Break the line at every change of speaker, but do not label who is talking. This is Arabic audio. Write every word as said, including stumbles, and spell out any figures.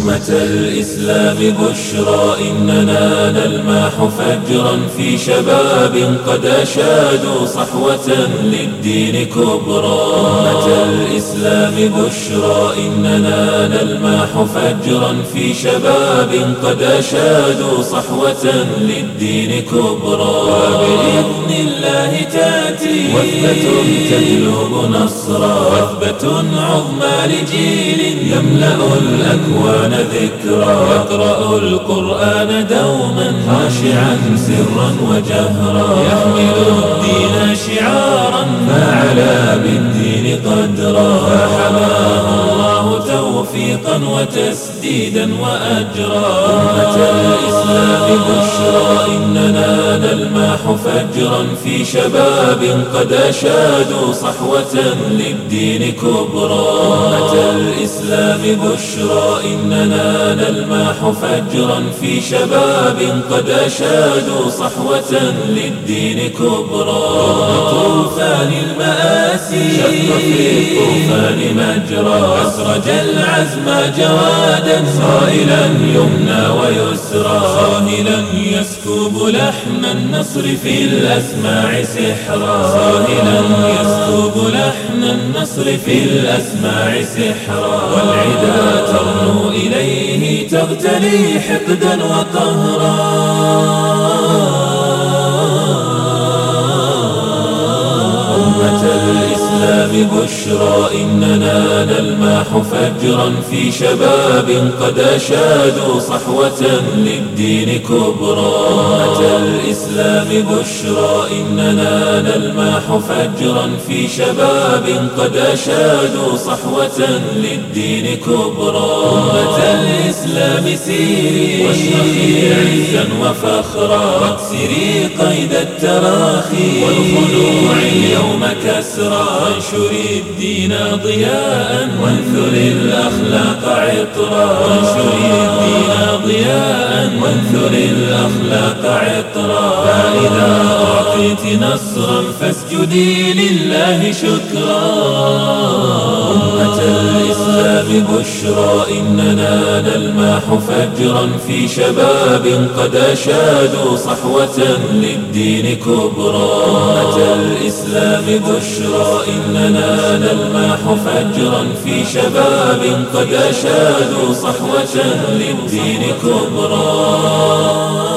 أمة الإسلام بشرى إننا نلمح فجرا في شباب قد أشادوا صحوة للدين كبرى. أمة الإسلام بشرى إننا نلمح فجرا في شباب قد أشادوا صحوة للدين كبرى. وبإذن الله تأتي وثبة تجلب نصرا، وثبة عظمى لجيل يملأ الأكوان ذكرا، يقرأ القرآن دوما خاشعا سرا وجهرا، يحمل الدين شعارا فعلى بالدين قدرا، فحماه الله توفيقا وتسديدا وأجرا. أمة الإسلام بشرى إننا نلمح فجرا في شباب قد أشادوا صحوة للدين كبرى. أمة الإسلام بشرى إننا نلمح فجرا في شباب قد أشادوا صحوة للدين كبرى. رغم طوفان المآسي شق في الطوفان مجرى، أسرج العزم جوادا صائلا يمنى ويسرى، صاهلا يسكب لحن النصر في الأسماع سحرا، صاهلا يسكب لحن النصر في الأسماع سحرا، والعدا ترنو إليه تغتلي حقدا وقهرا. أمة الإسلام بشرى إننا نلمح فجرا في شباب قد أشادوا صحوة للدين كبرى. أمة الإسلام بشرى إننا نلمح فجرا في شباب قد أشادوا صحوة للدين كبرى. أمة الإسلام سيري واشرخي عزا وفخرا، واكسري قيد التراخي والخنوع اليوم كسرا، وانشري الدين ضياء وانثري الأخلاق عطرا، وانشري الدين ضياء وانثري الأخلاق عطرا، فإذا أعطيت نصرا فاسجدي لله شكرا. أمة الإسلام بشرى إننا نلمح فجرا في شباب قد أشادوا صحوة للدين كبرى. أمة الإسلام بشرى إننا نلمح فجرا في شباب قد أشادوا صحوة للدين كبرى.